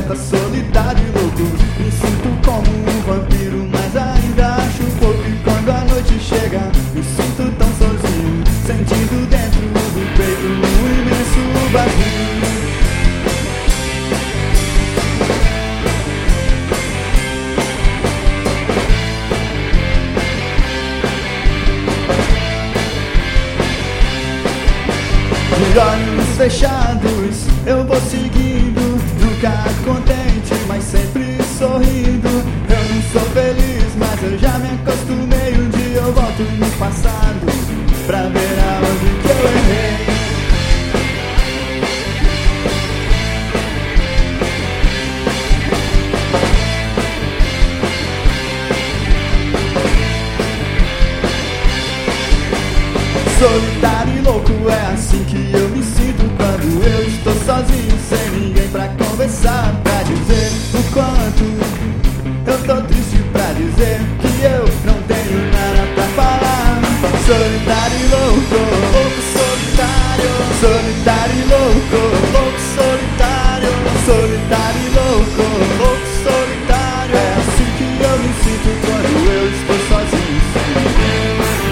completa, solitário e louco. Me sinto como um vampiro, mas ainda acho pouco. E quando a noite chega, me sinto tão sozinho, sentindo dentro do peito um imenso vazio. De olhos fechados eu vou seguindo, nunca contente, mas sempre sorrindo. Eu não sou feliz, mas eu já me acostumei. Um dia eu volto no passado pra ver aonde que eu errei. Solitário e louco, é assim que eu me sinto quando eu estou sozinho, sem ninguém pra conversar, pra dizer o quanto eu tô triste, pra dizer que eu não tenho nada pra falar. Solitário e louco, louco solitário, solitário e louco, louco solitário, solitário e louco, louco solitário. É assim que eu me sinto quando eu estou sozinho, sem ninguém.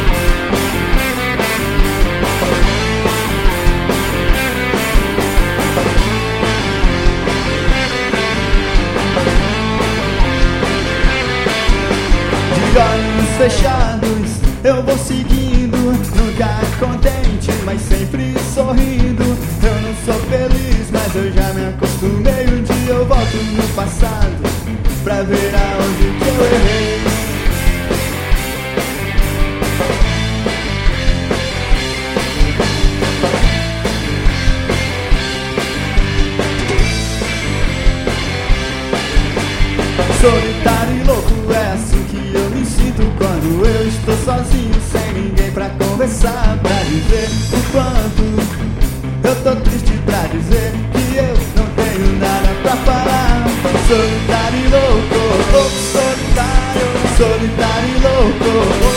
De olhos fechados eu vou seguindo, nunca contente, mas sempre sorrindo. Eu não sou feliz, mas eu já me acostumei. Um dia eu volto no passado pra ver aonde que eu errei. Solitário e louco, é assim que eu me sinto quando eu estou sozinho, sem ninguém pra conversar, pra dizer o quanto eu tô triste, pra dizer que eu não tenho nada pra falar. Solitário e louco, louco solitário, solitário e louco.